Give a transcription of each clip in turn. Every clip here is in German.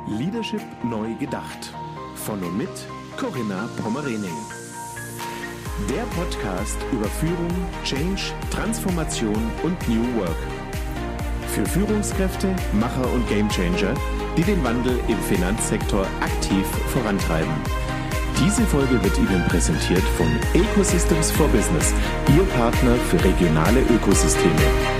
Leadership neu gedacht. Von und mit Corinna Pommerening. Der Podcast über Führung, Change, Transformation und New Work. Für Führungskräfte, Macher und Gamechanger, die den Wandel im Finanzsektor aktiv vorantreiben. Diese Folge wird Ihnen präsentiert von Ecosystems for Business, Ihr Partner für regionale Ökosysteme.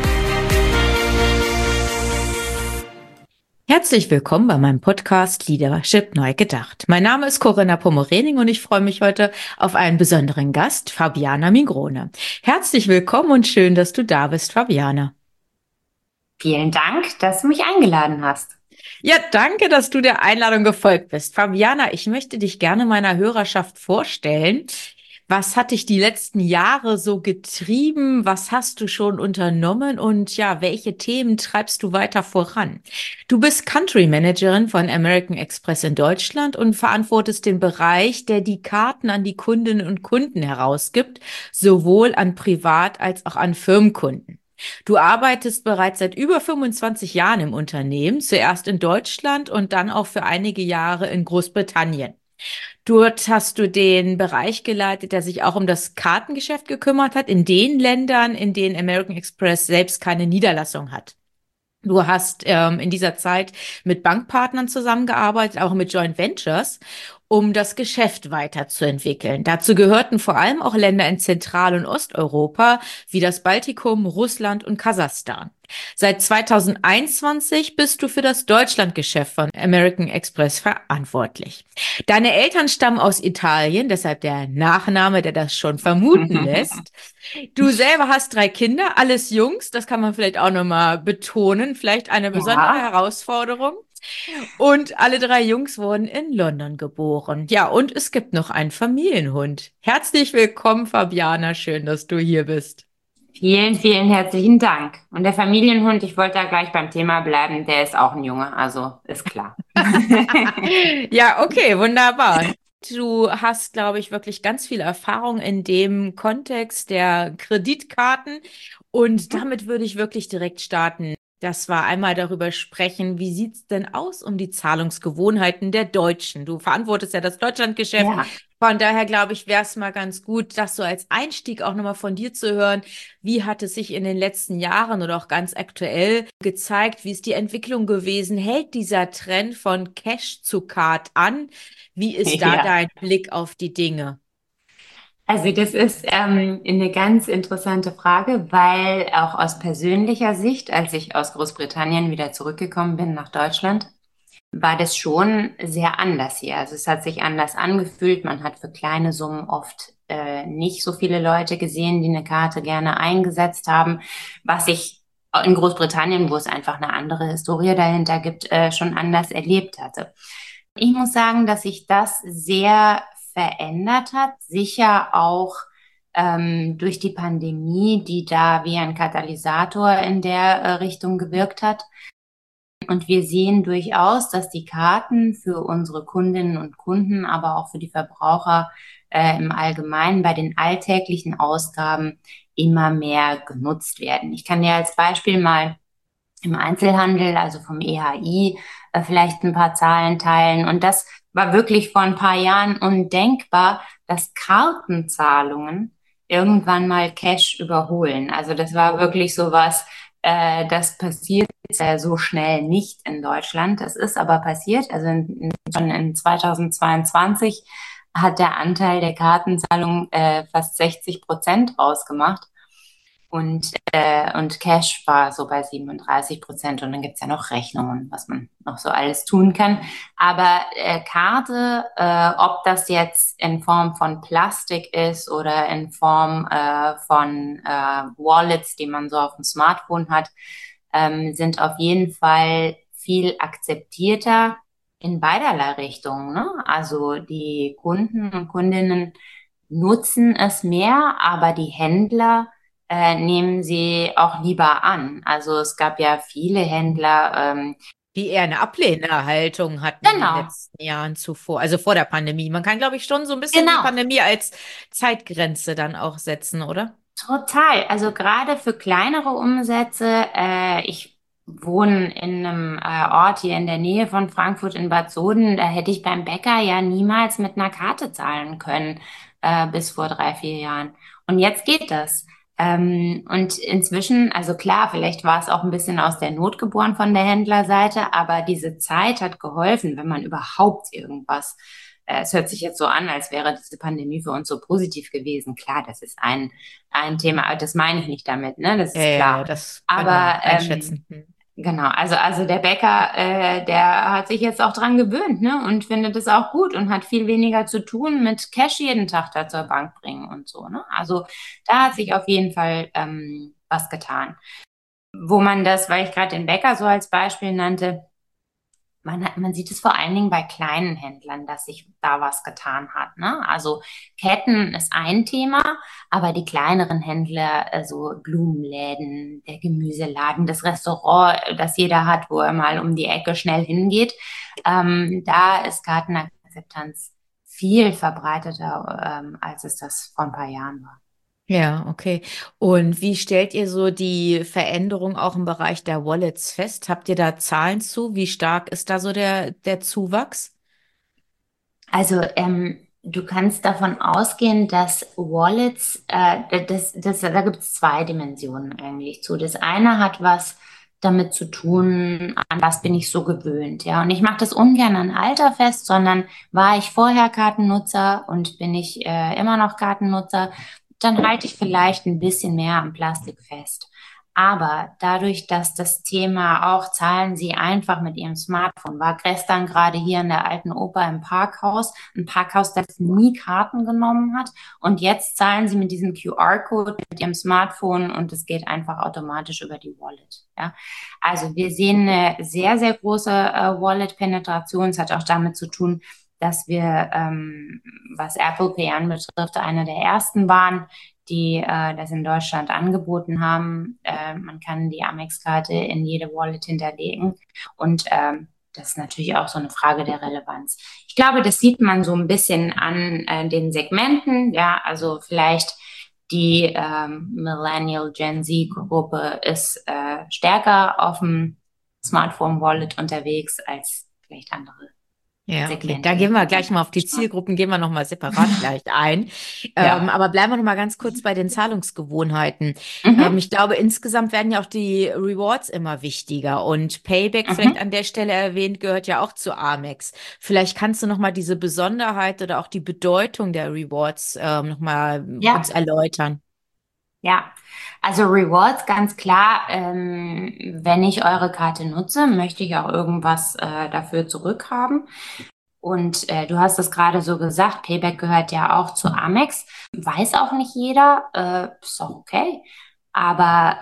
Herzlich willkommen bei meinem Podcast Leadership neu gedacht. Mein Name ist Corinna Pommerening und ich freue mich heute auf einen besonderen Gast, Fabiana Mingrone. Herzlich willkommen und schön, dass du da bist, Fabiana. Vielen Dank, dass du mich eingeladen hast. Ja, danke, dass du der Einladung gefolgt bist. Fabiana, ich möchte dich gerne meiner Hörerschaft vorstellen. Was hat dich die letzten Jahre so getrieben? Was hast du schon unternommen? Und ja, welche Themen treibst du weiter voran? Du bist Country Managerin von American Express in Deutschland und verantwortest den Bereich, der die Karten an die Kundinnen und Kunden herausgibt, sowohl an Privat- als auch an Firmenkunden. Du arbeitest bereits seit über 25 Jahren im Unternehmen, zuerst in Deutschland und dann auch für einige Jahre in Großbritannien. Dort hast du den Bereich geleitet, der sich auch um das Kartengeschäft gekümmert hat, in den Ländern, in denen American Express selbst keine Niederlassung hat. Du hast in dieser Zeit mit Bankpartnern zusammengearbeitet, auch mit Joint Ventures, um das Geschäft weiterzuentwickeln. Dazu gehörten vor allem auch Länder in Zentral- und Osteuropa, wie das Baltikum, Russland und Kasachstan. Seit 2021 bist du für das Deutschlandgeschäft von American Express verantwortlich. Deine Eltern stammen aus Italien, deshalb der Nachname, der das schon vermuten lässt. Du selber hast 3 Kinder, alles Jungs, das kann man vielleicht auch nochmal betonen, vielleicht eine besondere Herausforderung. Und alle 3 Jungs wurden in London geboren. Ja, und es gibt noch einen Familienhund. Herzlich willkommen, Fabiana, schön, dass du hier bist. Vielen, vielen herzlichen Dank. Und der Familienhund, ich wollte da gleich beim Thema bleiben, der ist auch ein Junge, also ist klar. Ja, okay, wunderbar. Du hast, glaube ich, wirklich ganz viel Erfahrung in dem Kontext der Kreditkarten und damit würde ich wirklich direkt starten. Das war einmal darüber sprechen, wie sieht's denn aus um die Zahlungsgewohnheiten der Deutschen? Du verantwortest ja das Deutschlandgeschäft. Ja. Von daher, glaube ich, wäre es mal ganz gut, das so als Einstieg auch nochmal von dir zu hören. Wie hat es sich in den letzten Jahren oder auch ganz aktuell gezeigt? Wie ist die Entwicklung gewesen? Hält dieser Trend von Cash zu Card an? Wie ist da Ja. dein Blick auf die Dinge? Also das ist eine ganz interessante Frage, weil auch aus persönlicher Sicht, als ich aus Großbritannien wieder zurückgekommen bin nach Deutschland, war das schon sehr anders hier. Also es hat sich anders angefühlt. Man hat für kleine Summen oft nicht so viele Leute gesehen, die eine Karte gerne eingesetzt haben, was ich in Großbritannien, wo es einfach eine andere Historie dahinter gibt, schon anders erlebt hatte. Ich muss sagen, dass sich das sehr verändert hat, sicher auch durch die Pandemie, die da wie ein Katalysator in der Richtung gewirkt hat. Und wir sehen durchaus, dass die Karten für unsere Kundinnen und Kunden, aber auch für die Verbraucher im Allgemeinen bei den alltäglichen Ausgaben immer mehr genutzt werden. Ich kann dir als Beispiel mal im Einzelhandel, also vom EHI, vielleicht ein paar Zahlen teilen. Und das war wirklich vor ein paar Jahren undenkbar, dass Kartenzahlungen irgendwann mal Cash überholen. Also das war wirklich sowas, das passiert so schnell nicht in Deutschland. Das ist aber passiert. Also schon in 2022 hat der Anteil der Kartenzahlung fast 60% ausgemacht. Und Cash war so bei 37%. Und dann gibt's ja noch Rechnungen, was man noch so alles tun kann. Aber Karte, ob das jetzt in Form von Plastik ist oder in Form von Wallets, die man so auf dem Smartphone hat, sind auf jeden Fall viel akzeptierter in beiderlei Richtungen, ne? Also die Kunden und Kundinnen nutzen es mehr, aber die Händler nehmen sie auch lieber an. Also es gab ja viele Händler, die eher eine Ablehnhaltung hatten in den genau, letzten Jahren zuvor, also vor der Pandemie. Man kann, glaube ich, schon so ein bisschen die genau, Pandemie als Zeitgrenze dann auch setzen, oder? total. Also gerade für kleinere Umsätze, ich wohne in einem Ort hier in der Nähe von Frankfurt in Bad Soden. Da hätte ich beim Bäcker ja niemals mit einer Karte zahlen können, bis vor 3, 4 Jahren. Und jetzt geht das. Und inzwischen, also klar, vielleicht war es auch ein bisschen aus der Not geboren von der Händlerseite, aber diese Zeit hat geholfen, wenn man überhaupt irgendwas. Es hört sich jetzt so an, als wäre diese Pandemie für uns so positiv gewesen. Klar, das ist ein Thema, aber das meine ich nicht damit, ne? Das ist klar. Das können wir Aber einschätzen. genau, also der Bäcker, der hat sich jetzt auch dran gewöhnt, ne? Und findet es auch gut und hat viel weniger zu tun mit Cash jeden Tag da zur Bank bringen und so, ne? Also da hat sich auf jeden Fall was getan. Wo man das, weil ich gerade den Bäcker so als Beispiel nannte, man sieht es vor allen Dingen bei kleinen Händlern, dass sich da was getan hat, ne? Also Ketten ist ein Thema, aber die kleineren Händler, also Blumenläden, der Gemüseladen, das Restaurant, das jeder hat, wo er mal um die Ecke schnell hingeht, da ist Kartenakzeptanz viel verbreiteter, als es das vor ein paar Jahren war. Ja, okay. Und wie stellt ihr so die Veränderung auch im Bereich der Wallets fest? Habt ihr da Zahlen zu? Wie stark ist da so der Zuwachs? Also du kannst davon ausgehen, dass Wallets, da gibt es zwei Dimensionen eigentlich zu. Das eine hat was damit zu tun, an was bin ich so gewöhnt, ja. Und ich mache das ungern an Alter fest, sondern war ich vorher Kartennutzer und bin ich immer noch Kartennutzer, dann halte ich vielleicht ein bisschen mehr am Plastik fest. Aber dadurch, dass das Thema auch zahlen Sie einfach mit Ihrem Smartphone, war gestern gerade hier in der Alten Oper im Parkhaus, ein Parkhaus, das nie Karten genommen hat. Und jetzt zahlen Sie mit diesem QR-Code mit Ihrem Smartphone und es geht einfach automatisch über die Wallet. Ja? Also wir sehen eine sehr, sehr große Wallet-Penetration. Es hat auch damit zu tun, dass wir, was Apple Pay anbetrifft, einer der ersten waren, die das in Deutschland angeboten haben. Man kann die Amex-Karte in jede Wallet hinterlegen und das ist natürlich auch so eine Frage der Relevanz. Ich glaube, das sieht man so ein bisschen an den Segmenten. Ja, also vielleicht die Millennial Gen Z-Gruppe ist stärker auf dem Smartphone-Wallet unterwegs als vielleicht andere Ja, okay. Segmente. Da gehen wir gleich mal auf die Zielgruppen, gehen wir nochmal separat gleich ein. Ja. Aber bleiben wir nochmal ganz kurz bei den Zahlungsgewohnheiten. Mhm. Ich glaube, insgesamt werden ja auch die Rewards immer wichtiger und Payback, vielleicht Mhm. an der Stelle erwähnt, gehört ja auch zu Amex. Vielleicht kannst du nochmal diese Besonderheit oder auch die Bedeutung der Rewards nochmal uns Ja. erläutern. Ja, also Rewards ganz klar, wenn ich eure Karte nutze, möchte ich auch irgendwas dafür zurückhaben. Und du hast es gerade so gesagt, Payback gehört ja auch zu Amex. Weiß auch nicht jeder, ist auch okay. Aber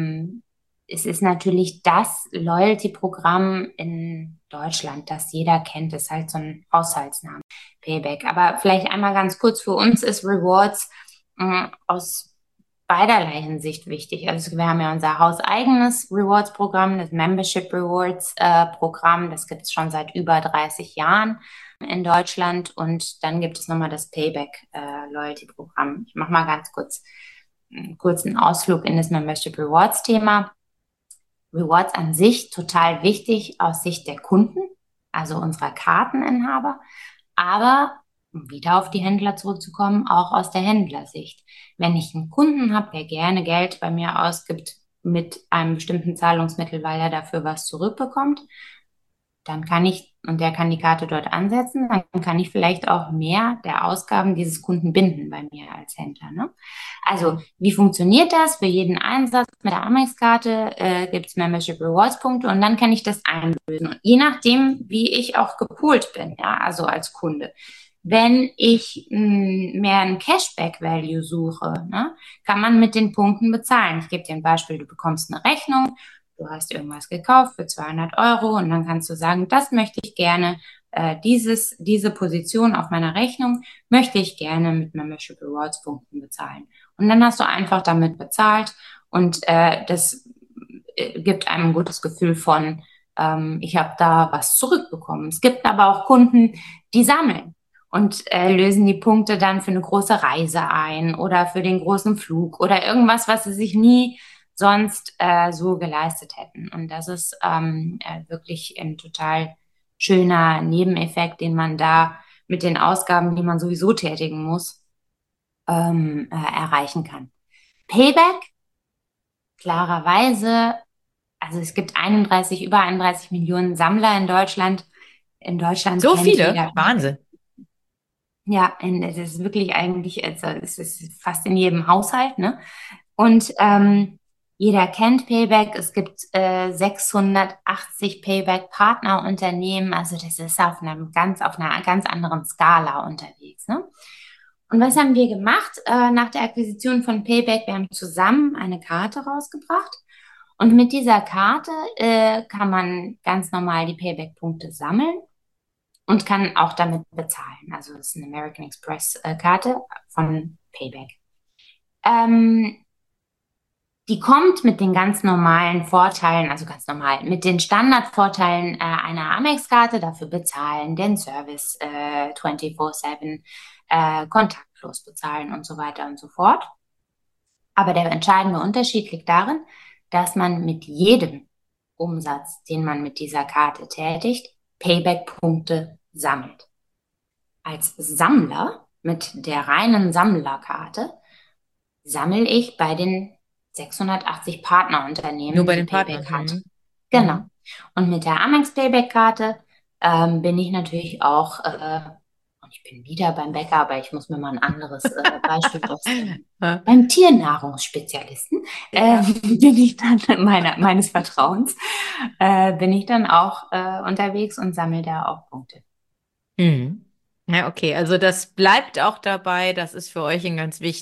es ist natürlich das Loyalty-Programm in Deutschland, das jeder kennt. Das ist halt so ein Haushaltsname, Payback. Aber vielleicht einmal ganz kurz, für uns ist Rewards aus beiderlei Hinsicht wichtig. Also wir haben ja unser hauseigenes Rewards-Programm, das Membership Rewards Programm. Das gibt es schon seit über 30 Jahren in Deutschland. Und dann gibt es nochmal das Payback Loyalty-Programm. Ich mache mal ganz kurz einen kurzen Ausflug in das Membership Rewards-Thema. Rewards an sich total wichtig aus Sicht der Kunden, also unserer Karteninhaber, aber um wieder auf die Händler zurückzukommen, auch aus der Händlersicht. Wenn ich einen Kunden habe, der gerne Geld bei mir ausgibt mit einem bestimmten Zahlungsmittel, weil er dafür was zurückbekommt, dann kann ich, und der kann die Karte dort ansetzen, dann kann ich vielleicht auch mehr der Ausgaben dieses Kunden binden bei mir als Händler. Ne? Also, wie funktioniert das? Für jeden Einsatz mit der Amex-Karte gibt es Membership Rewards-Punkte und dann kann ich das einlösen. Und je nachdem, wie ich auch gepoolt bin, ja, also als Kunde. Wenn ich mehr ein Cashback-Value suche, ne, kann man mit den Punkten bezahlen. Ich gebe dir ein Beispiel, du bekommst eine Rechnung, du hast irgendwas gekauft für 200 Euro und dann kannst du sagen, das möchte ich gerne, diese Position auf meiner Rechnung möchte ich gerne mit Membership Rewards Punkten bezahlen. Und dann hast du einfach damit bezahlt und das gibt einem ein gutes Gefühl von, ich habe da was zurückbekommen. Es gibt aber auch Kunden, die sammeln und lösen die Punkte dann für eine große Reise ein oder für den großen Flug oder irgendwas, was sie sich nie sonst so geleistet hätten. Und das ist wirklich ein total schöner Nebeneffekt, den man da mit den Ausgaben, die man sowieso tätigen muss, erreichen kann. Payback, klarerweise, also es gibt über 31 Millionen Sammler in Deutschland. In Deutschland So kennt viele? jeder. Wahnsinn. Ja, es ist wirklich eigentlich, also es ist fast in jedem Haushalt, ne? Und jeder kennt Payback. Es gibt 680 Payback-Partnerunternehmen. Also das ist auf einer ganz anderen Skala unterwegs, ne? Und was haben wir gemacht nach der Akquisition von Payback? Wir haben zusammen eine Karte rausgebracht. Und mit dieser Karte kann man ganz normal die Payback-Punkte sammeln und kann auch damit bezahlen. Also das ist eine American Express Karte von Payback. Die kommt mit den ganz normalen Vorteilen, also ganz normal, mit den Standardvorteilen einer Amex-Karte, dafür bezahlen, den Service 24/7, kontaktlos bezahlen und so weiter und so fort. Aber der entscheidende Unterschied liegt darin, dass man mit jedem Umsatz, den man mit dieser Karte tätigt, Payback-Punkte sammelt. Als Sammler mit der reinen Sammlerkarte sammle ich bei den 680 Partnerunternehmen Nur bei die den Partnern. Payback-Karte. Genau. Und mit der Amex Payback-Karte bin ich natürlich auch, und ich bin wieder beim Bäcker, aber ich muss mir mal ein anderes Beispiel ausdenken. Beim Tiernahrungsspezialisten bin ich dann meines Vertrauens, bin ich dann auch unterwegs und sammle da auch Punkte. Mhm. Ja, okay. Also das bleibt auch dabei. Das ist für euch ein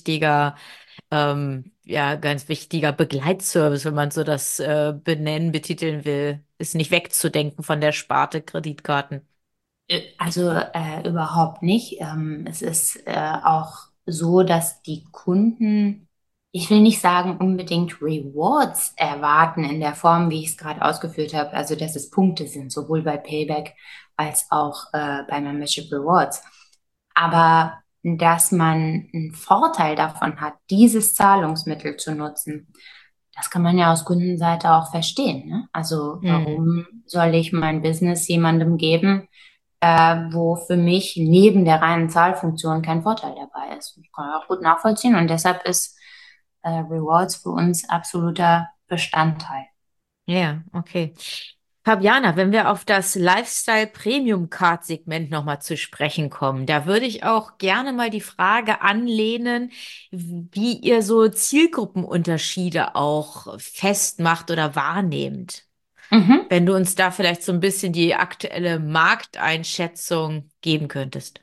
ganz wichtiger Begleitservice, wenn man so das betiteln will, ist nicht wegzudenken von der Sparte Kreditkarten. Also überhaupt nicht. Es ist auch so, dass die Kunden, ich will nicht sagen unbedingt Rewards erwarten in der Form, wie ich es gerade ausgeführt habe, also dass es Punkte sind, sowohl bei Payback als auch bei Membership Rewards. Aber dass man einen Vorteil davon hat, dieses Zahlungsmittel zu nutzen, das kann man ja aus Kundenseite auch verstehen, ne? Also Mhm. warum soll ich mein Business jemandem geben, wo für mich neben der reinen Zahlfunktion kein Vorteil dabei ist? Das kann ich auch gut nachvollziehen und deshalb ist Rewards für uns absoluter Bestandteil. Ja, okay. Fabiana, wenn wir auf das Lifestyle Premium Card Segment nochmal zu sprechen kommen, da würde ich auch gerne mal die Frage anlehnen, wie ihr so Zielgruppenunterschiede auch festmacht oder wahrnehmt. Mhm. Wenn du uns da vielleicht so ein bisschen die aktuelle Markteinschätzung geben könntest.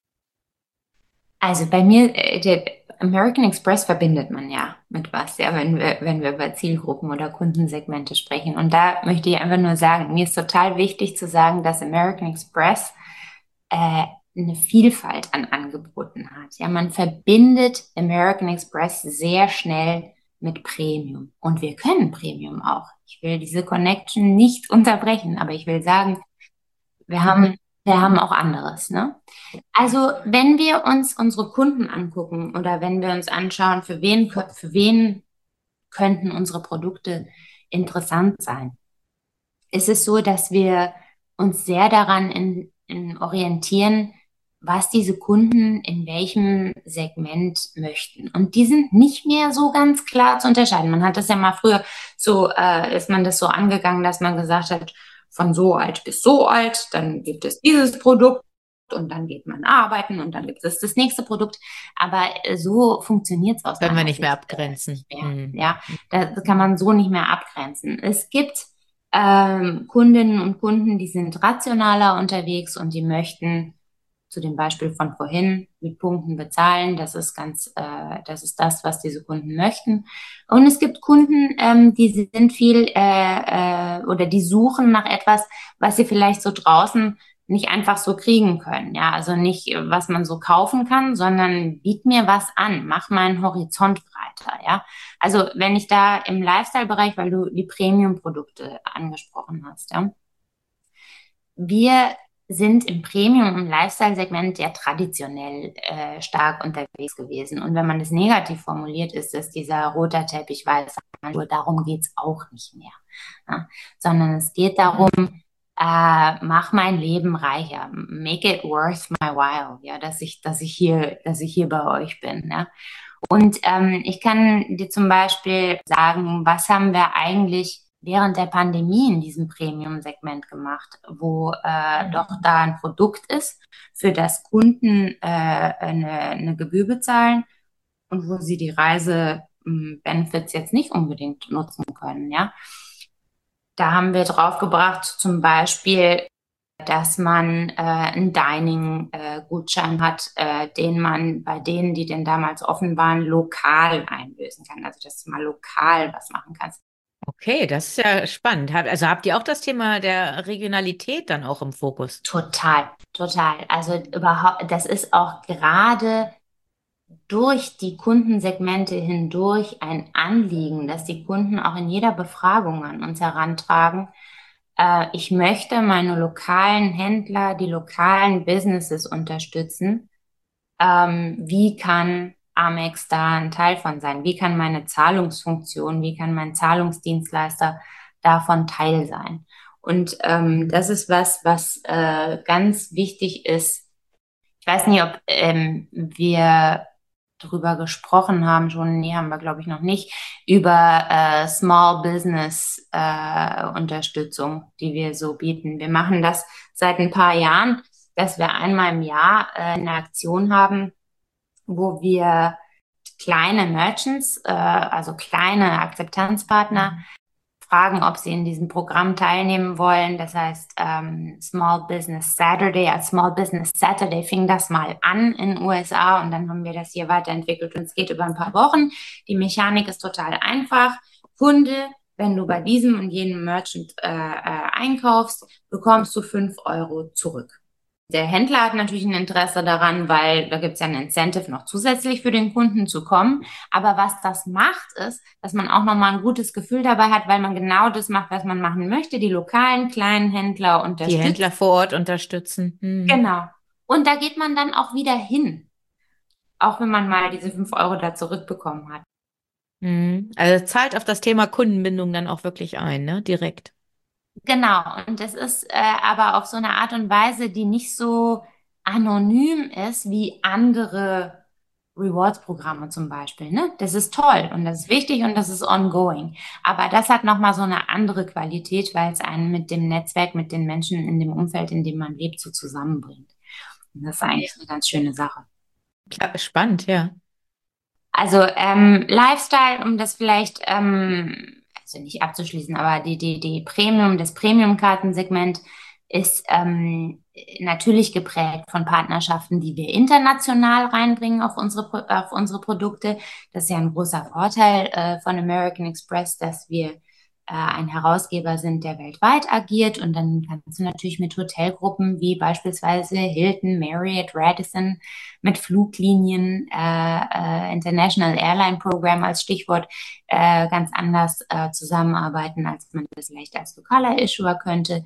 Also bei mir, der American Express verbindet man ja mit was, ja, wenn wir über Zielgruppen oder Kundensegmente sprechen. Und da möchte ich einfach nur sagen, mir ist total wichtig zu sagen, dass American Express eine Vielfalt an Angeboten hat. Ja, man verbindet American Express sehr schnell mit Premium. Und wir können Premium auch. Ich will diese Connection nicht unterbrechen, aber ich will sagen, wir haben, wir haben auch anderes, ne? Also, wenn wir uns unsere Kunden angucken oder wenn wir uns anschauen, für wen könnten unsere Produkte interessant sein, ist es so, dass wir uns sehr daran orientieren, was diese Kunden in welchem Segment möchten. Und die sind nicht mehr so ganz klar zu unterscheiden. Man hat das ja mal früher so, ist man das so angegangen, dass man gesagt hat, von so alt bis so alt, dann gibt es dieses Produkt und dann geht man arbeiten und dann gibt es das nächste Produkt. Aber so funktioniert es aus Können wir meiner nicht mehr Sicht abgrenzen. nicht mehr. Ja, das kann man so nicht mehr abgrenzen. Es gibt Kundinnen und Kunden, die sind rationaler unterwegs und die möchten zu dem Beispiel von vorhin mit Punkten bezahlen. Das ist das, was diese Kunden möchten. Und es gibt Kunden, die sind oder die suchen nach etwas, was sie vielleicht so draußen nicht einfach so kriegen können. Ja, also nicht, was man so kaufen kann, sondern biet mir was an, mach meinen Horizont breiter. Ja, also wenn ich da im Lifestyle-Bereich, weil du die Premium-Produkte angesprochen hast, ja, wir sind im Premium- und Lifestyle-Segment ja traditionell stark unterwegs gewesen. Und wenn man das negativ formuliert, ist es dieser roter Teppich, weiße Handschuhe. Darum geht's auch nicht mehr. Ja? Sondern es geht darum, mach mein Leben reicher, make it worth my while, ja, dass ich hier bei euch bin. Ja? Und ich kann dir zum Beispiel sagen, was haben wir eigentlich während der Pandemie in diesem Premium-Segment gemacht, wo doch da ein Produkt ist, für das Kunden eine Gebühr bezahlen und wo sie die Reise-Benefits jetzt nicht unbedingt nutzen können, ja. Da haben wir draufgebracht, zum Beispiel, dass man einen Dining-Gutschein hat, den man bei denen, die denn damals offen waren, lokal einlösen kann. Also, dass du mal lokal was machen kannst. Okay, das ist ja spannend. Also habt ihr auch das Thema der Regionalität dann auch im Fokus? Total, total. Also überhaupt, das ist auch gerade durch die Kundensegmente hindurch ein Anliegen, dass die Kunden auch in jeder Befragung an uns herantragen. Ich möchte meine lokalen Händler, die lokalen Businesses unterstützen. Wie kann Amex da ein Teil von sein? Wie kann meine Zahlungsfunktion, wie kann mein Zahlungsdienstleister davon Teil sein? Und das ist was ganz wichtig ist. Ich weiß nicht, ob wir darüber gesprochen haben, schon, nee, haben wir, glaube ich, noch nicht, über Small Business Unterstützung, die wir so bieten. Wir machen das seit ein paar Jahren, dass wir einmal im Jahr eine Aktion haben, wo wir kleine Merchants, also kleine Akzeptanzpartner, fragen, ob sie in diesem Programm teilnehmen wollen. Das heißt, Small Business Saturday. Als Small Business Saturday fing das mal an in den USA und dann haben wir das hier weiterentwickelt und es geht über ein paar Wochen. Die Mechanik ist total einfach. Kunde, wenn du bei diesem und jenem Merchant einkaufst, bekommst du 5 € zurück. Der Händler hat natürlich ein Interesse daran, weil da gibt es ja ein Incentive noch zusätzlich für den Kunden zu kommen. Aber was das macht, ist, dass man auch nochmal ein gutes Gefühl dabei hat, weil man genau das macht, was man machen möchte, die lokalen kleinen Händler Die unterstützt. Händler vor Ort unterstützen. Genau. Und da geht man dann auch wieder hin, auch wenn man mal diese 5 € da zurückbekommen hat. Also zahlt auf das Thema Kundenbindung dann auch wirklich ein, ne? Direkt. Genau, und das ist aber auf so eine Art und Weise, die nicht so anonym ist wie andere Rewards-Programme zum Beispiel. Ne? Das ist toll und das ist wichtig und das ist ongoing. Aber das hat nochmal so eine andere Qualität, weil es einen mit dem Netzwerk, mit den Menschen in dem Umfeld, in dem man lebt, so zusammenbringt. Und das ist eigentlich eine ganz schöne Sache. Klar, spannend, ja. Also Lifestyle, um das vielleicht also nicht abzuschließen, aber die das Premium-Kartensegment ist natürlich geprägt von Partnerschaften, die wir international reinbringen auf auf unsere Produkte. Das ist ja ein großer Vorteil von American Express, dass wir ein Herausgeber sind, der weltweit agiert. Und dann kannst du natürlich mit Hotelgruppen wie beispielsweise Hilton, Marriott, Radisson, mit Fluglinien, International Airline Program als Stichwort, ganz anders zusammenarbeiten, als man das vielleicht als lokaler Issuer könnte.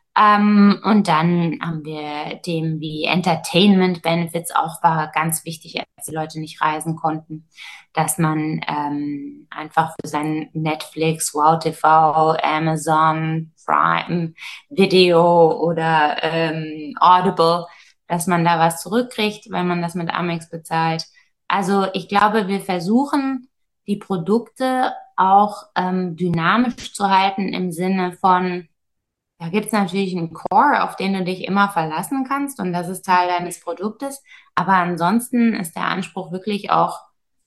Und dann haben wir Themen wie Entertainment Benefits, auch war ganz wichtig, als die Leute nicht reisen konnten, dass man einfach für sein Netflix, Wow TV, Amazon Prime Video oder Audible, dass man da was zurückkriegt, wenn man das mit Amex bezahlt. Also ich glaube, wir versuchen, die Produkte auch dynamisch zu halten im Sinne von, da gibt es natürlich einen Core, auf den du dich immer verlassen kannst und das ist Teil deines Produktes. Aber ansonsten ist der Anspruch wirklich auch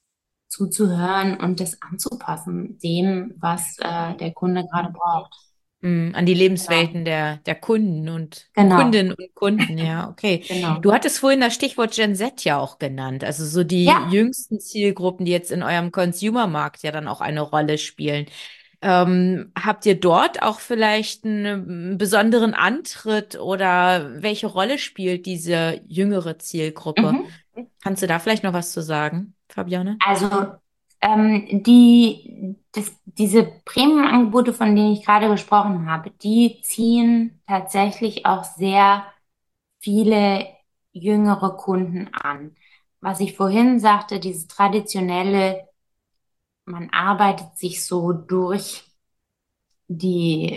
zuzuhören und das anzupassen, dem, was der Kunde gerade braucht. An die Genau, Lebenswelten der Kunden und genau, Kundinnen und Kunden, ja, okay. genau. Du hattest vorhin das Stichwort Gen Z ja auch genannt, also so die Ja, jüngsten Zielgruppen, die jetzt in eurem Consumer-Markt ja dann auch eine Rolle spielen. Habt ihr dort auch vielleicht einen besonderen Antritt oder welche Rolle spielt diese jüngere Zielgruppe? mhm. Kannst du da vielleicht noch was zu sagen, Fabiane? Also diese Premium-Angebote, von denen ich gerade gesprochen habe, die ziehen tatsächlich auch sehr viele jüngere Kunden an. Was ich vorhin sagte, dieses traditionelle, man arbeitet sich so durch die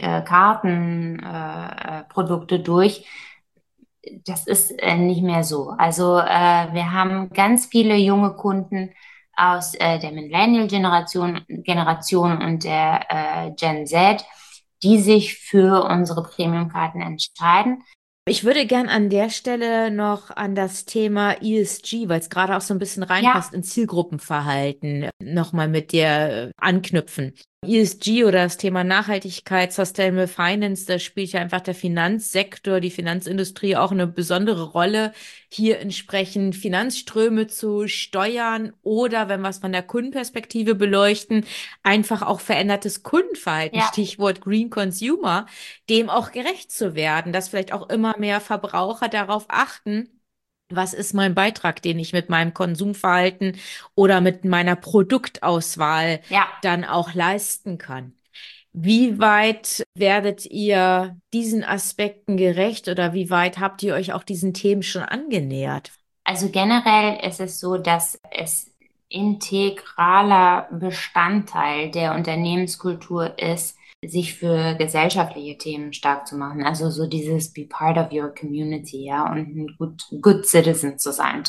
Kartenprodukte durch. Das ist nicht mehr so. Also wir haben ganz viele junge Kunden aus der Millennial-Generation und der Gen Z, die sich für unsere Premium-Karten entscheiden. Ich würde gern an der Stelle noch an das Thema ESG, weil es gerade auch so ein bisschen reinpasst Ja, ins Zielgruppenverhalten, nochmal mit dir anknüpfen. ESG oder das Thema Nachhaltigkeit, Sustainable Finance, da spielt ja einfach der Finanzsektor, die Finanzindustrie auch eine besondere Rolle, hier entsprechend Finanzströme zu steuern oder, wenn wir es von der Kundenperspektive beleuchten, einfach auch verändertes Kundenverhalten, ja. Stichwort Green Consumer, dem auch gerecht zu werden, dass vielleicht auch immer mehr Verbraucher darauf achten, was ist mein Beitrag, den ich mit meinem Konsumverhalten oder mit meiner Produktauswahl Ja, dann auch leisten kann. Wie weit werdet ihr diesen Aspekten gerecht oder wie weit habt ihr euch auch diesen Themen schon angenähert? also generell ist es so, dass es integraler Bestandteil der Unternehmenskultur ist, sich für gesellschaftliche Themen stark zu machen. Also so dieses Be part of your community, ja, und ein good citizen zu sein,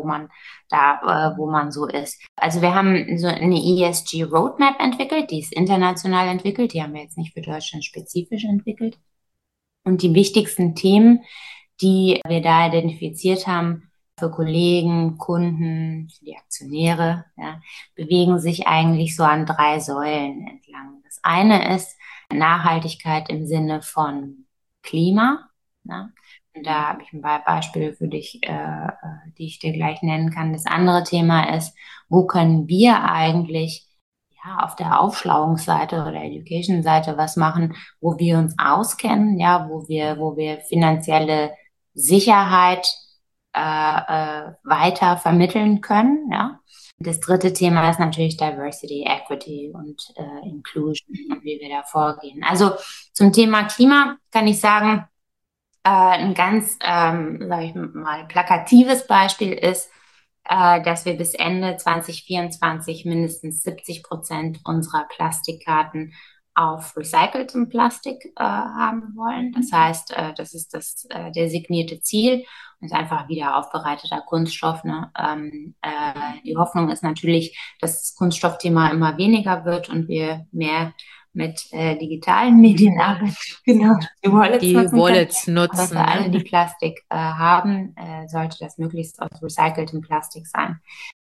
wo man so ist. Also wir haben so eine ESG Roadmap entwickelt, die ist international entwickelt, die haben wir jetzt nicht für Deutschland spezifisch entwickelt. Und die wichtigsten Themen, die wir da identifiziert haben, für Kollegen, Kunden, für die Aktionäre, ja, bewegen sich eigentlich so an 3 Säulen entlang. Das eine ist Nachhaltigkeit im Sinne von Klima. Ja. Und da habe ich ein paar Beispiele für dich, die ich dir gleich nennen kann. Das andere Thema ist, wo können wir eigentlich ja, auf der Aufschlauungsseite oder Education-Seite was machen, wo wir uns auskennen, ja, wo wir finanzielle Sicherheit weiter vermitteln können, ja. Das dritte Thema ist natürlich Diversity, Equity und Inclusion und wie wir da vorgehen. Also zum Thema Klima kann ich sagen, ein ganz, sage ich mal, plakatives Beispiel ist, dass wir bis Ende 2024 mindestens 70% unserer Plastikkarten auf recyceltem Plastik haben wollen. Das heißt, das ist das designierte Ziel und ist einfach wieder aufbereiteter Kunststoff. Ne? Die Hoffnung ist natürlich, dass das Kunststoffthema immer weniger wird und wir mehr mit digitalen Medien arbeiten, genau, die Wallets Die nutzen können. Wallets Aber für nutzen, alle, die ne? Plastik haben, sollte das möglichst aus recyceltem Plastik sein.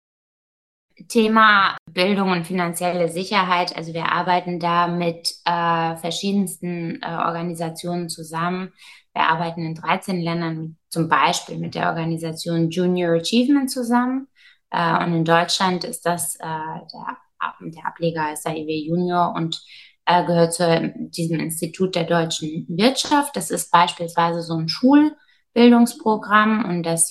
Thema Bildung und finanzielle Sicherheit. Also wir arbeiten da mit verschiedensten Organisationen zusammen. Wir arbeiten in 13 Ländern, zum Beispiel mit der Organisation Junior Achievement zusammen. Und in Deutschland ist das der Ableger ist der IW Junior und gehört zu diesem Institut der deutschen Wirtschaft. Das ist beispielsweise so ein Schulbildungsprogramm und das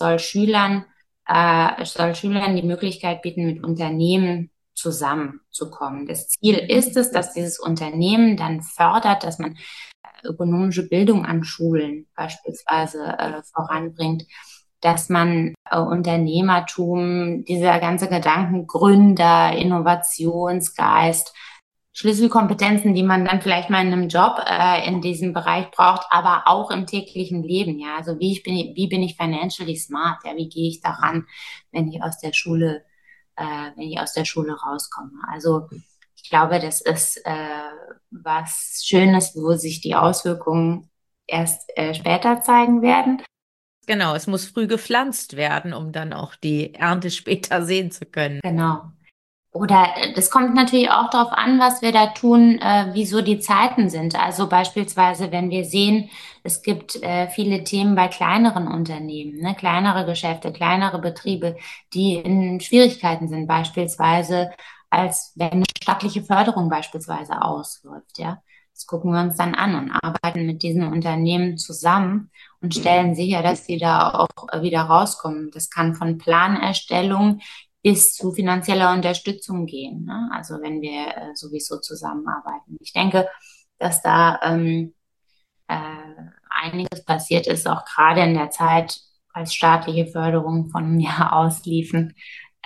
soll Schülern die Möglichkeit bieten, mit Unternehmen zusammenzukommen. Das Ziel ist es, dass dieses Unternehmen dann fördert, dass man ökonomische Bildung an Schulen beispielsweise voranbringt, dass man Unternehmertum, dieser ganze Gedanken, Gründer, Innovationsgeist, Schlüsselkompetenzen, die man dann vielleicht mal in einem Job in diesem Bereich braucht, aber auch im täglichen Leben, ja. Also wie bin ich financially smart, ja, wie gehe ich daran, wenn ich aus der Schule rauskomme. Also ich glaube, das ist was Schönes, wo sich die Auswirkungen erst später zeigen werden. Genau, es muss früh gepflanzt werden, um dann auch die Ernte später sehen zu können. Genau. Oder das kommt natürlich auch darauf an, was wir da tun, wieso die Zeiten sind. Also beispielsweise, wenn wir sehen, es gibt viele Themen bei kleineren Unternehmen, ne, kleinere Geschäfte, kleinere Betriebe, die in Schwierigkeiten sind, beispielsweise als wenn eine staatliche Förderung beispielsweise ausläuft, ja. Das gucken wir uns dann an und arbeiten mit diesen Unternehmen zusammen und stellen sicher, dass die da auch wieder rauskommen. Das kann von Planerstellung bis zu finanzieller Unterstützung gehen. Ne? Also wenn wir sowieso zusammenarbeiten. Ich denke, dass da äh, einiges passiert ist, auch gerade in der Zeit, als staatliche Förderungen von mir ausliefen,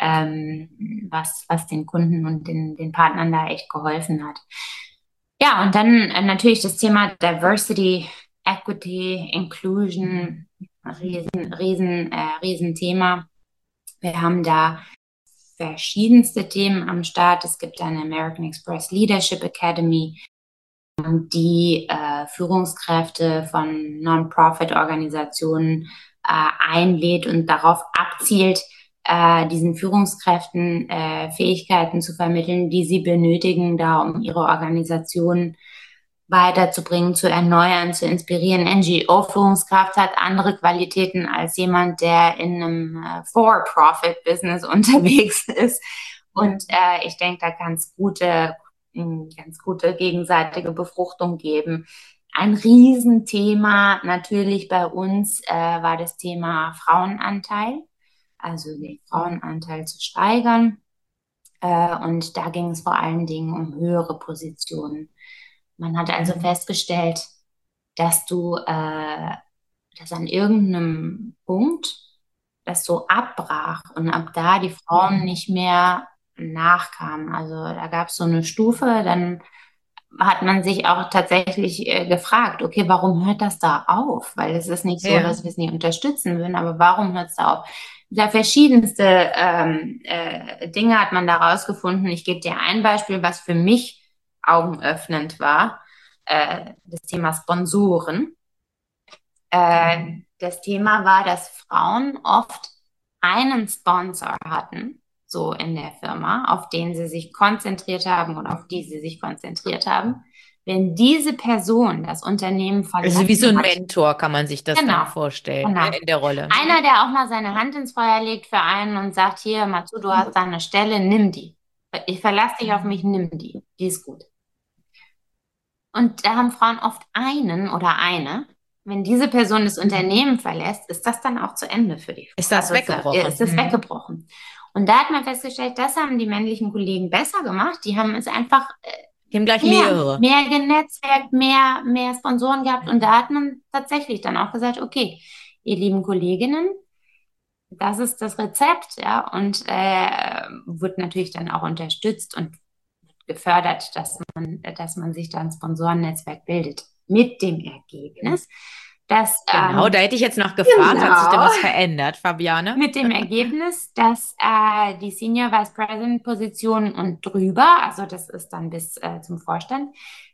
was den Kunden und den Partnern da echt geholfen hat. Ja, und dann natürlich das Thema Diversity, Equity, Inclusion, riesen Thema. Wir haben da verschiedenste Themen am Start. Es gibt eine American Express Leadership Academy, die Führungskräfte von Non-Profit-Organisationen einlädt und darauf abzielt, diesen Führungskräften Fähigkeiten zu vermitteln, die sie benötigen, da um ihre Organisation weiterzubringen, zu erneuern, zu inspirieren. NGO-Führungskraft hat andere Qualitäten als jemand, der in einem For-Profit-Business unterwegs ist. Und ich denke, da kann es ganz gute gegenseitige Befruchtung geben. Ein Riesenthema natürlich bei uns war das Thema Frauenanteil, also den Frauenanteil zu steigern. Und da ging es vor allen Dingen um höhere Positionen. Man hat also festgestellt, dass dass an irgendeinem Punkt das so abbrach und ab da die Frauen nicht mehr nachkamen. Also da gab es so eine Stufe, dann hat man sich auch tatsächlich gefragt, okay, warum hört das da auf? Weil es ist nicht so, Ja. dass wir es nicht unterstützen würden, aber warum hört es da auf? Da verschiedenste Dinge hat man da rausgefunden. Ich gebe dir ein Beispiel, was für mich augenöffnend war, das Thema Sponsoren. Das Thema war, dass Frauen oft einen Sponsor hatten, so in der Firma, auf den sie sich konzentriert haben und auf die sie sich konzentriert haben. Wenn diese Person das Unternehmen verlassen Also wie so ein hat, Mentor kann man sich das genau, dann vorstellen, genau. in der Rolle. Einer, der auch mal seine Hand ins Feuer legt für einen und sagt, hier, Matsu, du hast da eine Stelle, nimm die. Ich verlasse dich auf mich, nimm die. Die ist gut. Und da haben Frauen oft einen oder eine. Wenn diese Person das Unternehmen verlässt, ist das dann auch zu Ende für die Frau. Ist das weggebrochen? Ist das weggebrochen. Und da hat man festgestellt, das haben die männlichen Kollegen besser gemacht. Die haben es einfach Die haben gleich mehrere. mehr genetzwerkt, mehr Sponsoren gehabt. Und da hat man tatsächlich dann auch gesagt, okay, ihr lieben Kolleginnen, das ist das Rezept, ja, und wird natürlich dann auch unterstützt und gefördert, dass man sich da ein Sponsorennetzwerk bildet. Mit dem Ergebnis, dass Genau, da hätte ich jetzt noch gefragt, hat sich da Genau. was verändert, Fabiane? mit dem Ergebnis, dass die Senior Vice President Position und drüber, also das ist dann bis zum Vorstand,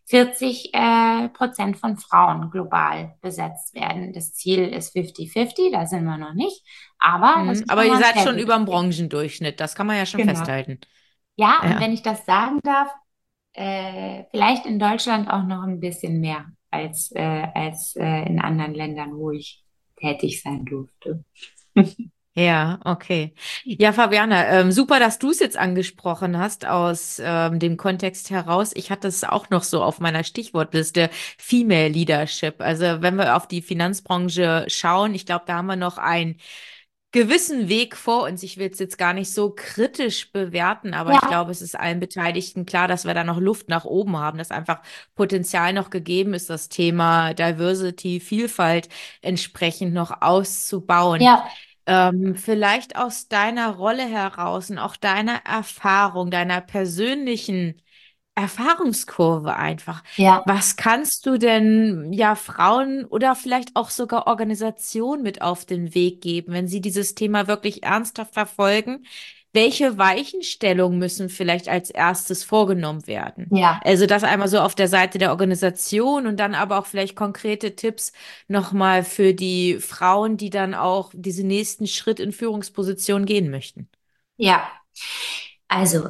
40% von Frauen global besetzt werden. Das Ziel ist 50-50, da sind wir noch nicht. Aber, das ist Aber schon ihr mal seid sehr schon gut. über dem Branchendurchschnitt, das kann man ja schon Genau. festhalten. Ja, und Ja. wenn ich das sagen darf, vielleicht in Deutschland auch noch ein bisschen mehr als in anderen Ländern, wo ich tätig sein durfte. Ja, okay. Ja, Fabiana, super, dass du es jetzt angesprochen hast aus dem Kontext heraus. Ich hatte es auch noch so auf meiner Stichwortliste, Female Leadership. Also wenn wir auf die Finanzbranche schauen, ich glaube, da haben wir noch einen gewissen Weg vor uns. Ich will es jetzt gar nicht so kritisch bewerten, aber ich Ja, glaube, es ist allen Beteiligten klar, dass wir da noch Luft nach oben haben, dass einfach Potenzial noch gegeben ist, das Thema Diversity, Vielfalt entsprechend noch auszubauen. ja, Vielleicht aus deiner Rolle heraus und auch deiner Erfahrung, deiner persönlichen Erfahrungskurve einfach. ja. Was kannst du denn ja Frauen oder vielleicht auch sogar Organisationen mit auf den Weg geben, wenn sie dieses Thema wirklich ernsthaft verfolgen? Welche Weichenstellungen müssen vielleicht als erstes vorgenommen werden? Ja, Also das einmal so auf der Seite der Organisation und dann aber auch vielleicht konkrete Tipps nochmal für die Frauen, die dann auch diesen nächsten Schritt in Führungsposition gehen möchten. ja. Also,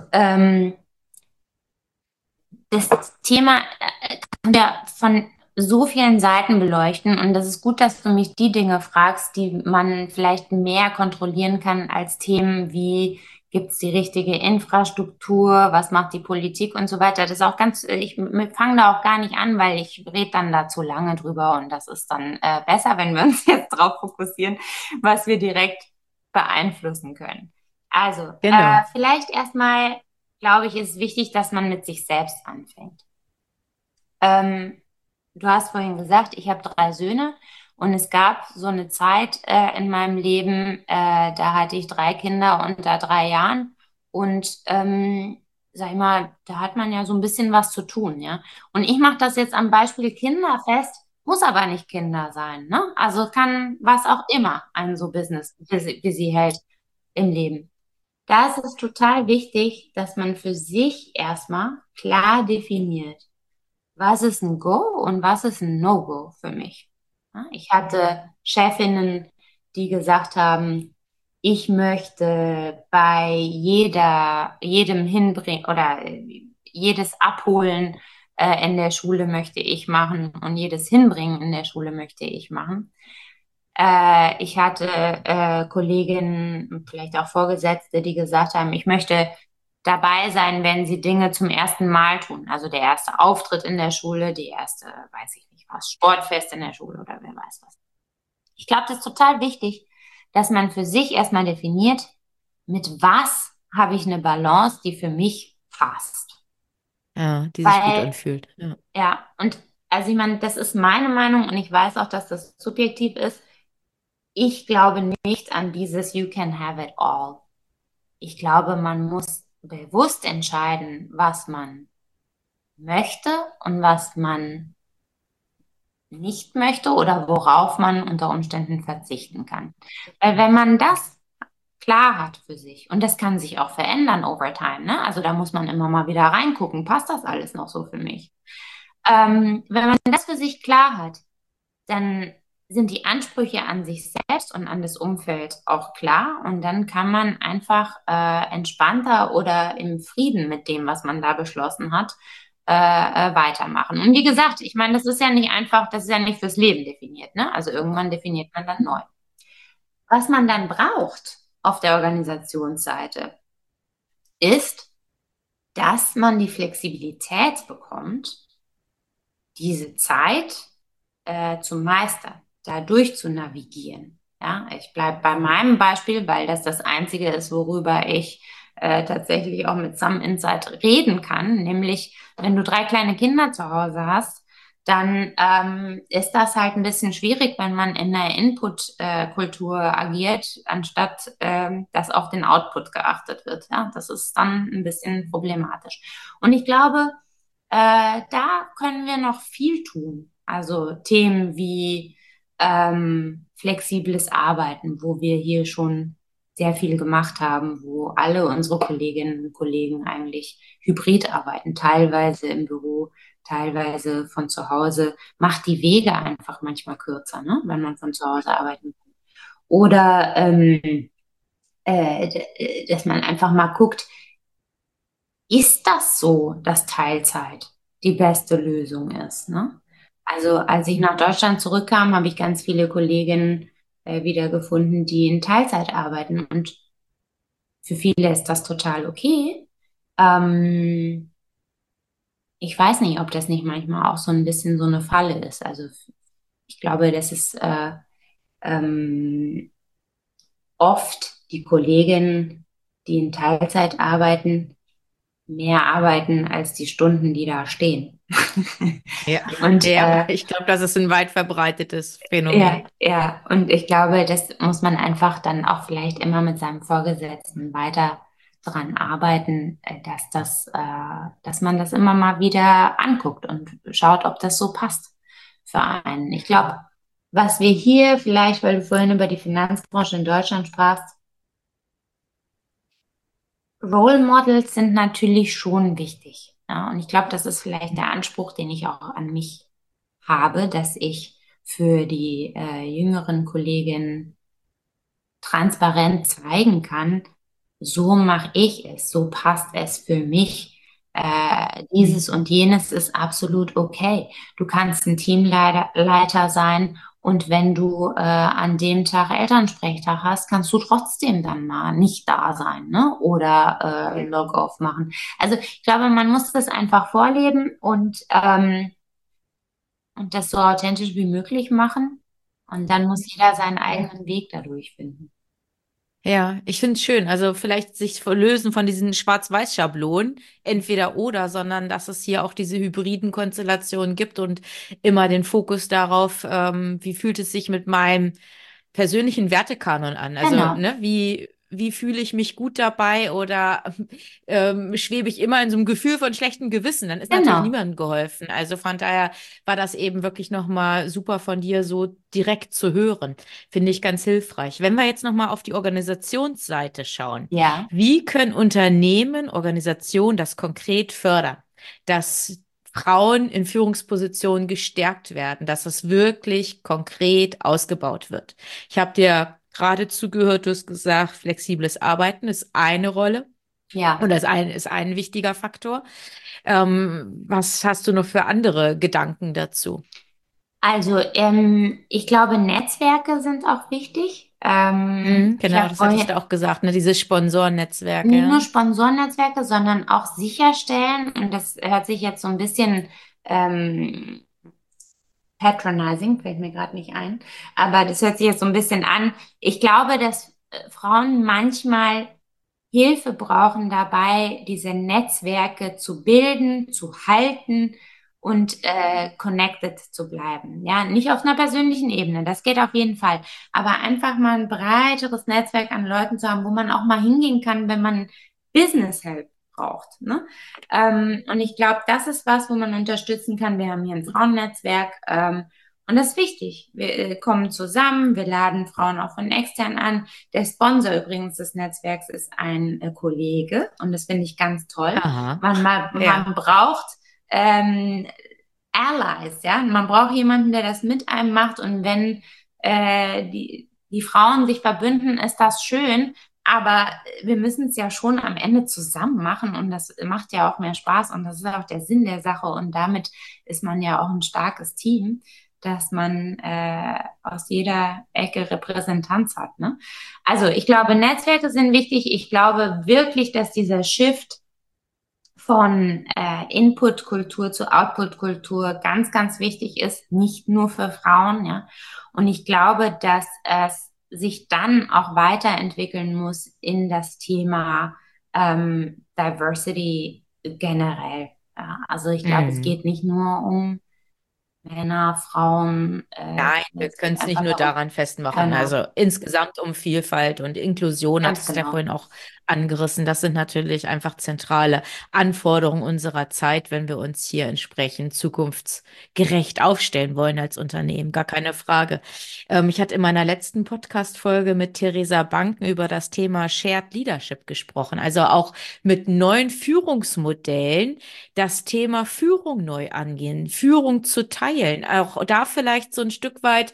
das Thema kann ja von so vielen Seiten beleuchten und das ist gut, dass du mich die Dinge fragst, die man vielleicht mehr kontrollieren kann als Themen wie gibt es die richtige Infrastruktur, was macht die Politik und so weiter. Das ist auch ganz, ich fange da auch gar nicht an, weil ich rede dann da zu lange drüber und das ist dann besser, wenn wir uns jetzt darauf fokussieren, was wir direkt beeinflussen können. Also, Genau. vielleicht erstmal, glaube ich, ist wichtig, dass man mit sich selbst anfängt. Ähm, du hast vorhin gesagt, ich habe 3 Söhne und es gab so eine Zeit in meinem Leben, da hatte ich 3 Kinder unter 3 Jahren und sag ich mal, da hat man ja so ein bisschen was zu tun, ja. Und ich mache das jetzt am Beispiel Kinder fest, muss aber nicht Kinder sein, ne? Also kann was auch immer ein so Business busy hält im Leben. Da ist es total wichtig, dass man für sich erstmal klar definiert, was ist ein Go und was ist ein No-Go für mich. Ja, ich hatte Chefinnen, die gesagt haben, ich möchte bei jedem hinbringen oder jedes Abholen in der Schule möchte ich machen und jedes Hinbringen in der Schule möchte ich machen. Ich hatte Kolleginnen, vielleicht auch Vorgesetzte, die gesagt haben, ich möchte dabei sein, wenn sie Dinge zum ersten Mal tun. Also der erste Auftritt in der Schule, die erste, weiß ich nicht was, Sportfest in der Schule oder wer weiß was. Ich glaube, das ist total wichtig, dass man für sich erstmal definiert, mit was habe ich eine Balance, die für mich passt. Ja, die sich gut Weil, anfühlt. Ja. ja, und also ich meine, das ist meine Meinung und ich weiß auch, dass das subjektiv ist. Ich glaube nicht an dieses You can have it all. Ich glaube, man muss bewusst entscheiden, was man möchte und was man nicht möchte oder worauf man unter Umständen verzichten kann. Weil wenn man das klar hat für sich, und das kann sich auch verändern over time, ne? Also da muss man immer mal wieder reingucken, passt das alles noch so für mich? Wenn man das für sich klar hat, dann sind die Ansprüche an sich selbst und an das Umfeld auch klar und dann kann man einfach entspannter oder im Frieden mit dem, was man da beschlossen hat, weitermachen. Und wie gesagt, ich meine, das ist ja nicht einfach, das ist ja nicht fürs Leben definiert, ne? Also irgendwann definiert man dann neu. Was man dann braucht auf der Organisationsseite ist, dass man die Flexibilität bekommt, diese Zeit zu meistern, da durch zu navigieren. Ja, ich bleibe bei meinem Beispiel, weil das Einzige ist, worüber ich tatsächlich auch mit Some Insight reden kann. Nämlich, wenn du 3 kleine Kinder zu Hause hast, dann ist das halt ein bisschen schwierig, wenn man in der Input-Kultur agiert, anstatt dass auf den Output geachtet wird. Ja, das ist dann ein bisschen problematisch. Und ich glaube, da können wir noch viel tun. Also Themen wie flexibles Arbeiten, wo wir hier schon sehr viel gemacht haben, wo alle unsere Kolleginnen und Kollegen eigentlich hybrid arbeiten, teilweise im Büro, teilweise von zu Hause, macht die Wege einfach manchmal kürzer, ne, wenn man von zu Hause arbeiten kann. Oder dass man einfach mal guckt, ist das so, dass Teilzeit die beste Lösung ist, ne? Also als ich nach Deutschland zurückkam, habe ich ganz viele Kolleginnen wiedergefunden, die in Teilzeit arbeiten. Und für viele ist das total okay. Ähm, Ich weiß nicht, ob das nicht manchmal auch so ein bisschen so eine Falle ist. Also ich glaube, dass es ähm, oft die Kolleginnen, die in Teilzeit arbeiten, mehr arbeiten als die Stunden, die da stehen. Ja, Und ja, ich glaube, das ist ein weit verbreitetes ja, Phänomen. ja, und ich glaube, das muss man einfach dann auch vielleicht immer mit seinem Vorgesetzten weiter dran arbeiten, dass man das immer mal wieder anguckt und schaut, ob das so passt für einen. Ich glaube, was wir hier vielleicht, weil du vorhin über die Finanzbranche in Deutschland sprachst, Role Models sind natürlich schon wichtig. Ja, und ich glaube, das ist vielleicht der Anspruch, den ich auch an mich habe, dass ich für die jüngeren Kolleginnen transparent zeigen kann, so mache ich es, so passt es für mich. Dieses und jenes ist absolut okay. Du kannst ein Teamleiter sein und wenn du an dem Tag Elternsprechtag hast, kannst du trotzdem dann mal nicht da sein, ne? Oder Log-off machen. Also ich glaube, man muss das einfach vorleben und das so authentisch wie möglich machen. Und dann muss jeder seinen eigenen Weg dadurch finden. Ja, ich finde es schön. Also vielleicht sich lösen von diesen Schwarz-Weiß-Schablonen, entweder oder, sondern dass es hier auch diese hybriden Konstellationen gibt und immer den Fokus darauf, wie fühlt es sich mit meinem persönlichen Wertekanon an? Also, Genau, ne, wie fühle ich mich gut dabei oder schwebe ich immer in so einem Gefühl von schlechtem Gewissen? Dann ist natürlich genau. niemandem geholfen. Also von daher war das eben wirklich nochmal super von dir so direkt zu hören. Finde ich ganz hilfreich. Wenn wir jetzt nochmal auf die Organisationsseite schauen, Ja, wie können Unternehmen, Organisationen das konkret fördern, dass Frauen in Führungspositionen gestärkt werden, dass es wirklich konkret ausgebaut wird? Ich habe dir gerade zugehört, du hast gesagt, flexibles Arbeiten ist eine Rolle und ja. das eine ist ein wichtiger Faktor. Was hast du noch für andere Gedanken dazu? Also, ich glaube, Netzwerke sind auch wichtig. Mhm, Ich genau, habe das hattest vorher du auch gesagt, ne? Diese Sponsorennetzwerke, nicht nur ja. Sponsorennetzwerke, sondern auch sicherstellen, und das hört sich jetzt so ein bisschen ähm, patronizing, fällt mir gerade nicht ein, aber das hört sich jetzt so ein bisschen an. Ich glaube, dass Frauen manchmal Hilfe brauchen dabei, diese Netzwerke zu bilden, zu halten und connected zu bleiben. Ja, nicht auf einer persönlichen Ebene, das geht auf jeden Fall, aber einfach mal ein breiteres Netzwerk an Leuten zu haben, wo man auch mal hingehen kann, wenn man Business Help braucht. Ne? Und ich glaube, das ist was, wo man unterstützen kann. Wir haben hier ein Frauennetzwerk. Und das ist wichtig. Wir kommen zusammen, wir laden Frauen auch von extern an. Der Sponsor übrigens des Netzwerks ist ein Kollege und das finde ich ganz toll. Aha, ja. Man braucht ähm, Allies, ja. Man braucht jemanden, der das mit einem macht und wenn die Frauen sich verbünden, ist das schön. Aber wir müssen es ja schon am Ende zusammen machen und das macht ja auch mehr Spaß und das ist auch der Sinn der Sache und damit ist man ja auch ein starkes Team, dass man aus jeder Ecke Repräsentanz hat. Ne? Also ich glaube, Netzwerke sind wichtig. Ich glaube wirklich, dass dieser Shift von Input-Kultur zu Output-Kultur ganz, ganz wichtig ist, nicht nur für Frauen. Ja? Und ich glaube, dass es sich dann auch weiterentwickeln muss in das Thema Diversity generell. Ja? Also ich glaube, es Mhm. geht nicht nur um Männer, Frauen, Nein, wir es können geht es nicht einfach nur darum, daran festmachen. genau, Also insgesamt um Vielfalt und Inklusion, ganz hattest du ja genau. vorhin auch angerissen. Das sind natürlich einfach zentrale Anforderungen unserer Zeit, wenn wir uns hier entsprechend zukunftsgerecht aufstellen wollen als Unternehmen. Gar keine Frage. Ich hatte in meiner letzten Podcast-Folge mit Theresa Banken über das Thema Shared Leadership gesprochen. Also auch mit neuen Führungsmodellen das Thema Führung neu angehen, Führung zu teilen, auch da vielleicht so ein Stück weit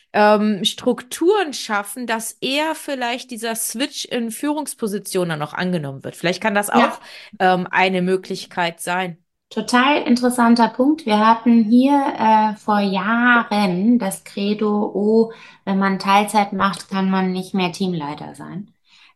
Strukturen schaffen, dass eher vielleicht dieser Switch in Führungspositionen noch angenommen wird. Vielleicht kann das Ja, auch eine Möglichkeit sein. total interessanter Punkt. Wir hatten hier vor Jahren das Credo, oh, wenn man Teilzeit macht, kann man nicht mehr Teamleiter sein.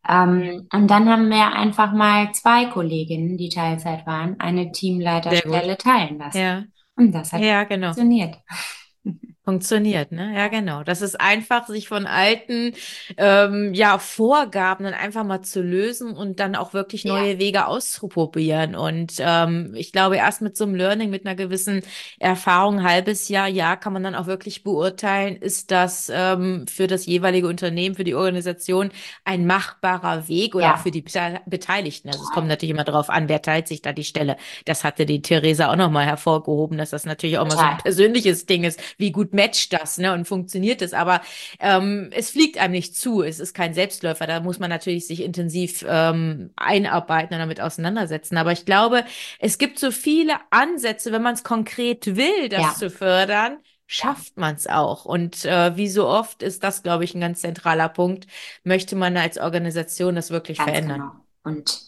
Und dann haben wir einfach mal zwei Kolleginnen, die Teilzeit waren, eine Sehr gut. Teamleiterstelle teilen lassen. Ja, Und das hat ja, genau. funktioniert. Funktioniert, ne? Ja, genau. Das ist einfach, sich von alten, ja, Vorgaben dann einfach mal zu lösen und dann auch wirklich Ja, neue Wege auszuprobieren. Und ich glaube, erst mit so einem Learning, mit einer gewissen Erfahrung, ein halbes Jahr, ja, kann man dann auch wirklich beurteilen, ist das für das jeweilige Unternehmen, für die Organisation ein machbarer Weg oder auch ja, für die Beteiligten. Also es kommt total, natürlich immer darauf an, wer teilt sich da die Stelle. Das hatte die Theresa auch nochmal hervorgehoben, dass das natürlich auch mal so ein total. persönliches Ding ist. Wie gut matcht das, ne? Und funktioniert es? Aber es fliegt einem nicht zu. Es ist kein Selbstläufer. Da muss man natürlich sich intensiv einarbeiten und damit auseinandersetzen. Aber ich glaube, es gibt so viele Ansätze, wenn man es konkret will, das Ja, zu fördern, ja, schafft man es auch. Und wie so oft ist das, glaube ich, ein ganz zentraler Punkt. Möchte man als Organisation das wirklich ganz verändern? genau. Und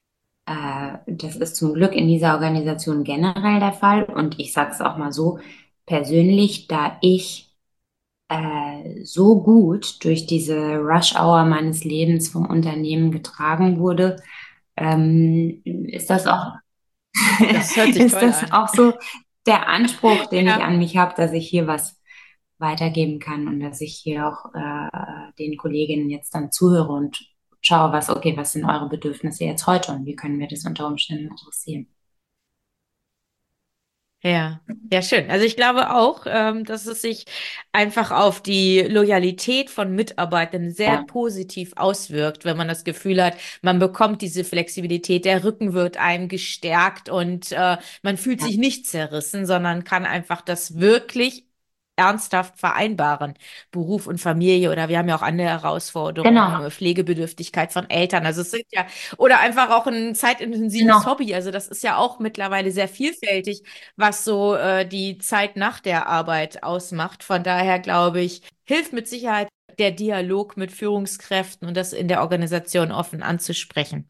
das ist zum Glück in dieser Organisation generell der Fall. Und ich sage es auch mal so persönlich, da ich so gut durch diese Rush-Hour meines Lebens vom Unternehmen getragen wurde, ist das auch, Das hört sich ist toll das an. auch so der Anspruch, den ich Ja. an mich habe, dass ich hier was weitergeben kann und dass ich hier auch den Kolleginnen jetzt dann zuhöre und schaue, was sind eure Bedürfnisse jetzt heute und wie können wir das unter Umständen adressieren. Ja, ja, schön. Also ich glaube auch, dass es sich einfach auf die Loyalität von Mitarbeitern sehr Ja, positiv auswirkt, wenn man das Gefühl hat, man bekommt diese Flexibilität, der Rücken wird einem gestärkt und man fühlt ja, sich nicht zerrissen, sondern kann einfach das wirklich ernsthaft vereinbaren, Beruf und Familie, oder wir haben ja auch andere genau, Herausforderungen, Pflegebedürftigkeit von Eltern. Also es sind ja, oder einfach auch ein zeitintensives genau. Hobby. Also das ist ja auch mittlerweile sehr vielfältig, was so die Zeit nach der Arbeit ausmacht. Von daher glaube ich, hilft mit Sicherheit der Dialog mit Führungskräften und das in der Organisation offen anzusprechen.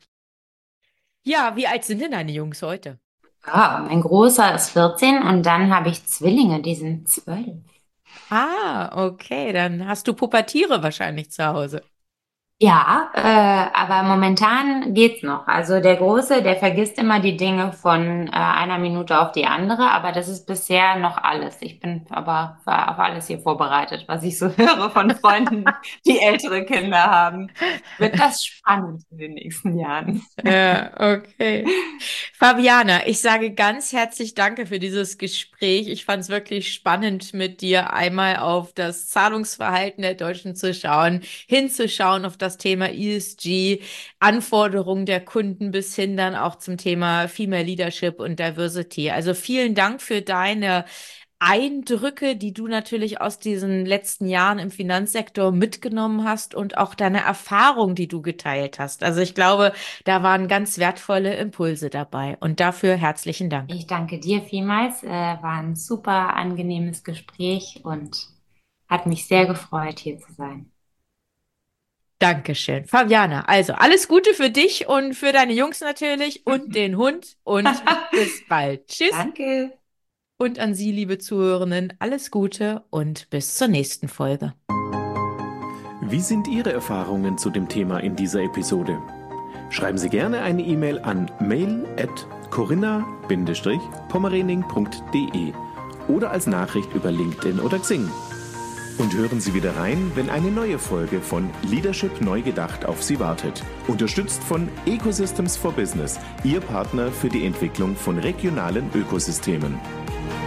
Ja, wie alt sind denn deine Jungs heute? Ja, mein Großer ist 14 und dann habe ich Zwillinge, die sind 12. Ah, okay, dann hast du Pubertiere wahrscheinlich zu Hause. Ja, aber momentan geht's noch. Also der Große, der vergisst immer die Dinge von einer Minute auf die andere, aber das ist bisher noch alles. Ich bin aber auf alles hier vorbereitet, was ich so höre von Freunden, die ältere Kinder haben. Wird das spannend in den nächsten Jahren. Ja, okay. Fabiana, ich sage ganz herzlich Danke für dieses Gespräch. Ich fand es wirklich spannend, mit dir einmal auf das Zahlungsverhalten der Deutschen zu schauen, hinzuschauen auf das Thema ESG, Anforderungen der Kunden bis hin dann auch zum Thema Female Leadership und Diversity. Also vielen Dank für deine Eindrücke, die du natürlich aus diesen letzten Jahren im Finanzsektor mitgenommen hast und auch deine Erfahrung, die du geteilt hast. Also ich glaube, da waren ganz wertvolle Impulse dabei und dafür herzlichen Dank. Ich danke dir vielmals. War ein super angenehmes Gespräch und hat mich sehr gefreut, hier zu sein. Dankeschön. Fabiana, also alles Gute für dich und für deine Jungs natürlich und den Hund und bis bald. Tschüss. Danke. Und an Sie, liebe Zuhörenden, alles Gute und bis zur nächsten Folge. Wie sind Ihre Erfahrungen zu dem Thema in dieser Episode? Schreiben Sie gerne eine E-Mail an mail@corinna-pommerening.de oder als Nachricht über LinkedIn oder Xing. Und hören Sie wieder rein, wenn eine neue Folge von Leadership neu gedacht auf Sie wartet. Unterstützt von Ecosystems for Business, Ihr Partner für die Entwicklung von regionalen Ökosystemen.